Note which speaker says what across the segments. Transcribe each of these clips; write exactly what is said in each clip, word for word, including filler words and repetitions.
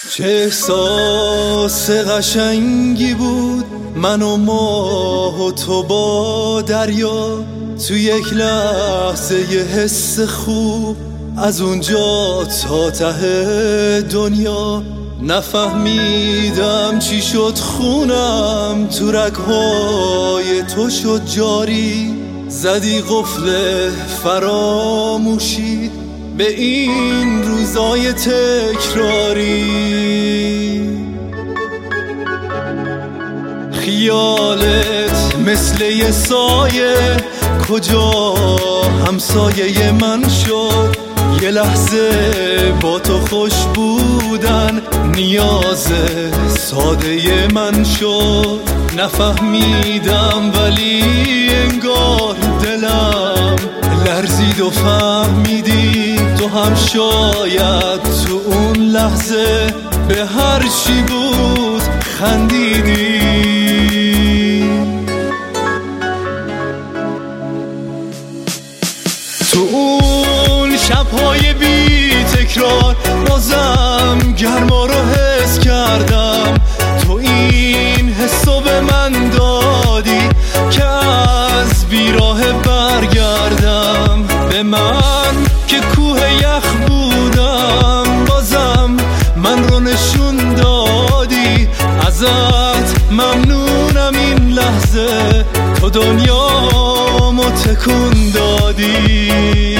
Speaker 1: چه احساس قشنگی بود من و ماه و تو با دریا، تو یک لحظه یه حس خوب از اونجا تا ته دنیا. نفهمیدم چی شد خونم تو رگهای تو شد جاری، زدی قفل فراموشی به این روزای تکراری. خیالت مثل یه سایه کجا همسایه من شد، یه لحظه با تو خوش بودن نیاز ساده من شد. نفهمیدم ولی انگار دلم لرزید و فهمیدی تو هم شاید تو اون لحظه به هر چی بود خندیدی. تو اون شبهای بی تکرار بازم گرما رو حس کردم، تو این حسو به من دادی که از بیراه برگردم. به من که کوه یخ بودم بازم من رو نشون دادی، ازت ممنونم این لحظه تو دنیامو تکون دادی.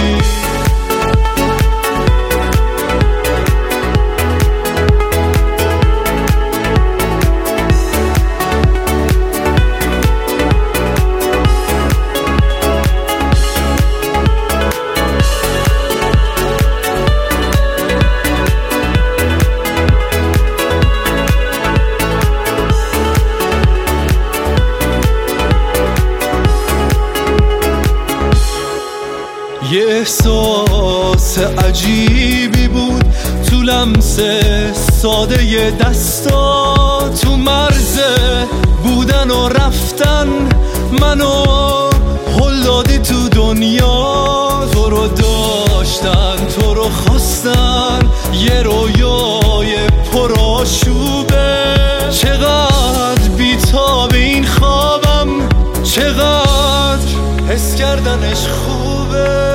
Speaker 1: یه احساس عجیبی بود تو لمس ساده ی دستا، تو مرز بودن و رفتن منو هل دادی تو دنیا. تو رو داشتن تو رو خواستن یه رویای پرآشوبه، چقدر بی‌تاب این خوابم چقدر حس کردنش خوبه.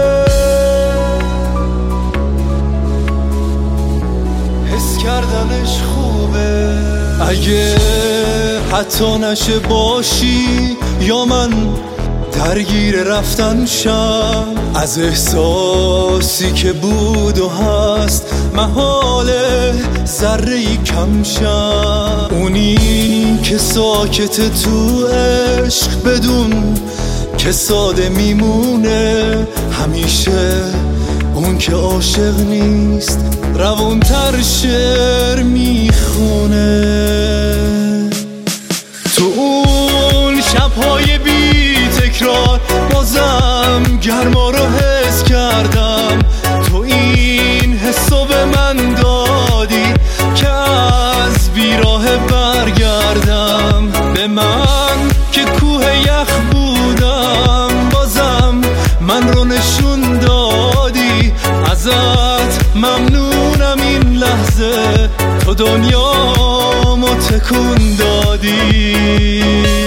Speaker 1: حس کردنش خوبه. اگه حتی نشه باشی یا من درگیر رفتن شم، از احساسی که بود و هست محاله ذره‌ای کم شم. اونی که ساکت تو عشق بدون که ساده میمونه، همیشه اون که عاشق نیست روونتر شعر میخونه. تو اون شبهای بی تکرار بازم گرما رو حس کردم، تو این حسو به من دادی که از بیراه برگردم. به من که کوه یخ بودم بازم من رو نشون دادی، ازت ممنونم این لحظه تو دنیامو تکون دادی.